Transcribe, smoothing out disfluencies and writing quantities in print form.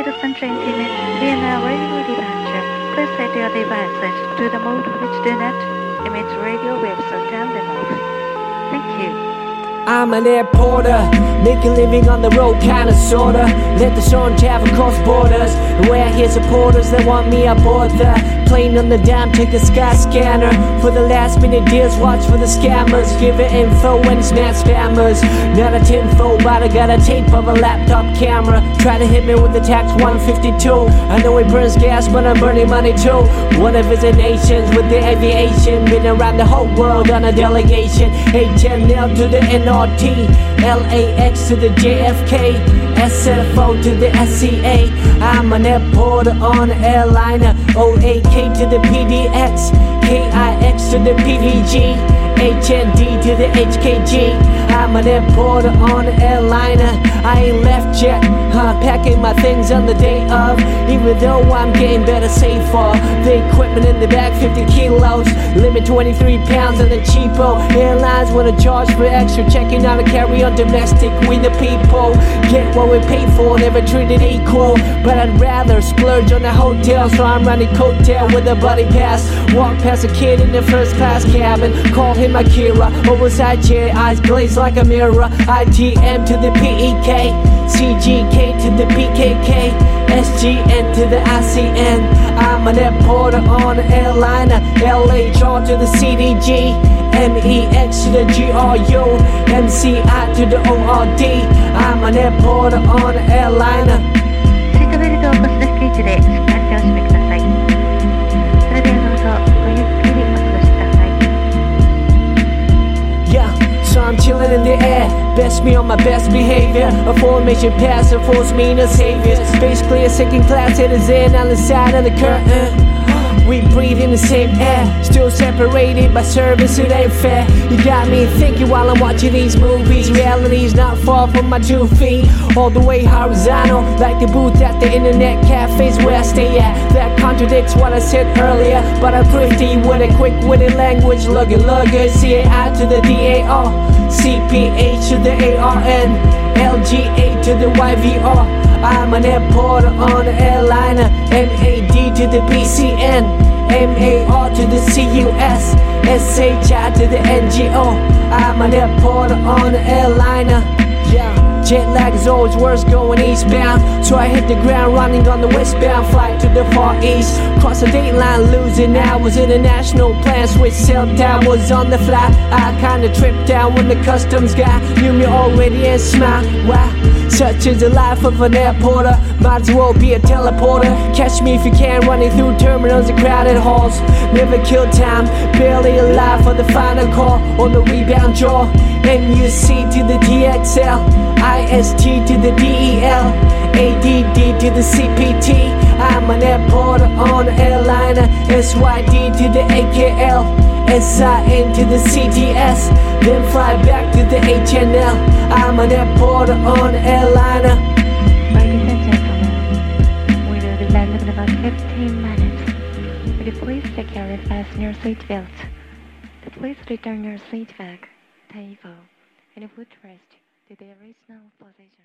ladies and gentlemen, we are now ready for departure. Please set your devices to the mode which do not emit radio waves or turn them off. Thank you. I'm an airporter, make a living on the road, kinda sorta. Let the sun travel across borders, where I hear supporters that want me aboard the plane on the dime, take the sky scanner. For the last minute deals, watch for the scammers. Give it info when it's not spammers. Not a tinfoil, but I got a tape of a laptop camera. Try to hit me with the tax 152. I know it burns gas, but I'm burning money too. Wanna visit nations with the aviation. Been around the whole world on a delegation. HNL to the NRT, LAX to the JFK, SFO to the SCA. I'm an airporter on an airliner. OAK to the PDX, KIX to the PVG, HND to the HKG. I'm an airporter on an airliner. I ain't left yet, packing my things on the day of. Even though I'm getting better safer. The equipment in the back 50 kilos, limit 23 pounds on the cheapo. Airlines wanna charge for extra, checking out a carry on domestic. We the people get what we pay for, never treated equal. But I'd rather splurge on a hotel, so I'm running coattail with a buddy pass. Walk past a kid in the first class cabin, call him Akira. Oversized chair, eyes glazed like a mirror. ITM to the PEK, CGK to the PKK, SGN to the ICN. I'm an airporter on an airliner. LHR to the CDG, MEX to the GRU, MCI to the ORD. I'm an airporter on an airliner. シートベルトをお越しの引き位置でしっかりとお締めください。それではどうぞごゆっくりお過ごしください。 Yeah, so I'm chilling in the air, best me on my best behavior. A formation passer force me no saviors. Basically a second class citizen on the side of the curtain. We breathe in the same air, still separated by service, it ain't fair. You got me thinking while I'm watching these movies. Reality's not far from my 2 feet, all the way horizontal, like the booth at the internet cafes where I stay at. That contradicts what I said earlier, but I'm thrifty with a quick-witted language. Lugger, CAI to the DAR, CPH to the ARN, LGA to the YVR. I'm an airporter on an airliner. MAD to the PCN, MAR to the CUS, SHI to the NGO. I'm an airporter on an airliner. Yeah. Jet lag is always worse going eastbound, so I hit the ground running on the westbound flight to the far east. Cross the date line, losing hours. International plan, switch cell down, was on the fly. I kinda tripped down when the customs guy knew me already and smiled. Wow, such is the life of an airporter. Might as well be a teleporter. Catch me if you can, running through terminals and crowded halls. Never kill time, barely alive for the final call on the rebound jaw. MUC to the DXL, IST to the DEL, ADD to the CPT. I'm an airporter on an airliner. SYD to the AKL, SIN to the CTS, then fly back to the HNL. I'm an airporter on an airliner. Ladies and gentlemen, we will be landing in about 15 minutes. Would you please securely fasten your seatbelt? Please return your seat back, table, and footrest to their original position.